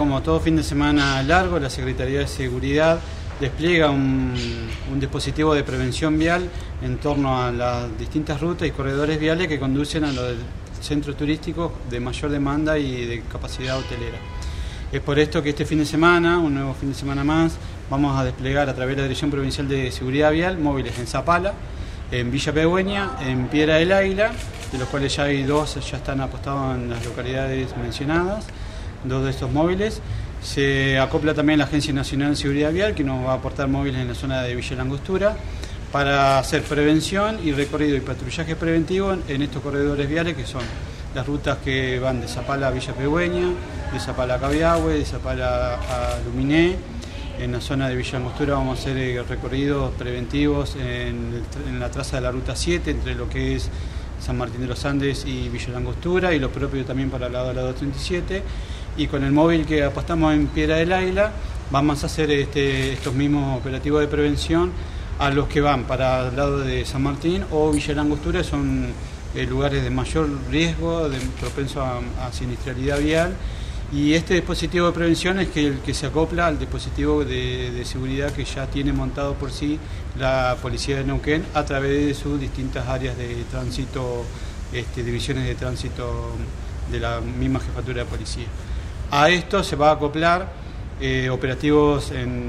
como todo fin de semana largo, la Secretaría de Seguridad despliega un dispositivo de prevención vial en torno a las distintas rutas y corredores viales que conducen a los centros turísticos de mayor demanda y de capacidad hotelera. Es por esto que este fin de semana, un nuevo fin de semana más, vamos a desplegar a través de la Dirección Provincial de Seguridad Vial móviles en Zapala, en Villa Pegüeña, en Piedra del Águila, de los cuales ya hay dos, ya están apostados en las localidades mencionadas, dos de estos móviles. Se acopla también la Agencia Nacional de Seguridad Vial, que nos va a aportar móviles en la zona de Villa Langostura, para hacer prevención y recorrido y patrullaje preventivo en estos corredores viales, que son las rutas que van de Zapala a Villa Pegüeña, de Zapala a Cabiahue, de Zapala a Luminé. En la zona de Villa Langostura vamos a hacer recorridos preventivos en la traza de la Ruta 7, entre lo que es San Martín de los Andes y Villa Langostura, y lo propio también para el lado de la 237. Y con el móvil que apostamos en Piedra del Águila vamos a hacer estos mismos operativos de prevención a los que van para el lado de San Martín o Villa Langostura. Son lugares de mayor riesgo, propenso a siniestralidad vial, y este dispositivo de prevención es el que se acopla al dispositivo de seguridad que ya tiene montado por sí la Policía de Neuquén a través de sus distintas áreas de tránsito, divisiones de tránsito de la misma jefatura de policía. A esto se va a acoplar operativos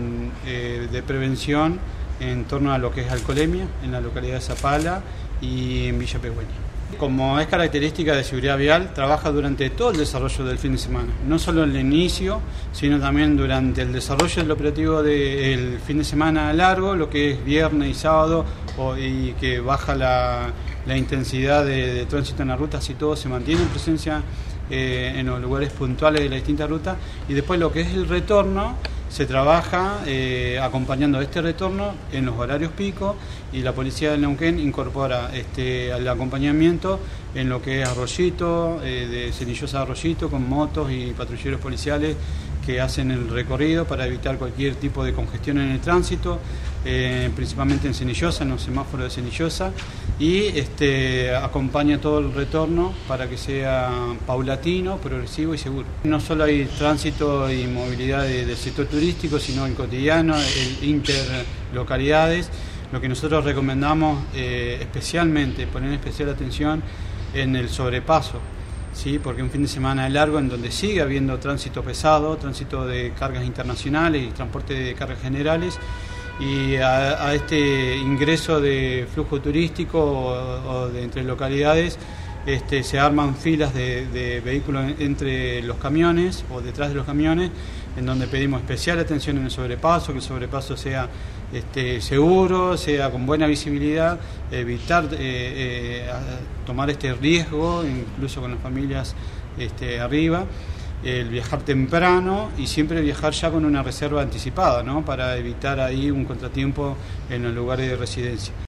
de prevención en torno a lo que es alcoholemia en la localidad de Zapala y en Villa Pegüeña. Como es característica de seguridad vial, trabaja durante todo el desarrollo del fin de semana, no solo en el inicio, sino también durante el desarrollo del operativo del fin de semana largo, lo que es viernes y sábado, y que baja la intensidad de tránsito en las rutas, y todo se mantiene en presencia en los lugares puntuales de la distinta ruta. Y después lo que es el retorno, se trabaja acompañando este retorno en los horarios pico, y la Policía de Neuquén incorpora el acompañamiento en lo que es Arroyito, de Cenillosa a Arroyito, con motos y patrulleros policiales que hacen el recorrido para evitar cualquier tipo de congestión en el tránsito, principalmente en Cenillosa, en los semáforos de Cenillosa, y acompaña todo el retorno para que sea paulatino, progresivo y seguro. No solo hay tránsito y movilidad del sector turístico, sino el cotidiano, el interlocalidades. Lo que nosotros recomendamos especialmente, poner especial atención en el sobrepaso, ¿sí? Porque un fin de semana largo en donde sigue habiendo tránsito pesado, tránsito de cargas internacionales y transporte de cargas generales, y a este ingreso de flujo turístico o de entre localidades se arman filas de vehículos entre los camiones o detrás de los camiones, en donde pedimos especial atención en el sobrepaso, que el sobrepaso sea seguro, sea con buena visibilidad, evitar tomar este riesgo, incluso con las familias arriba, el viajar temprano y siempre viajar ya con una reserva anticipada, ¿no? Para evitar ahí un contratiempo en los lugares de residencia.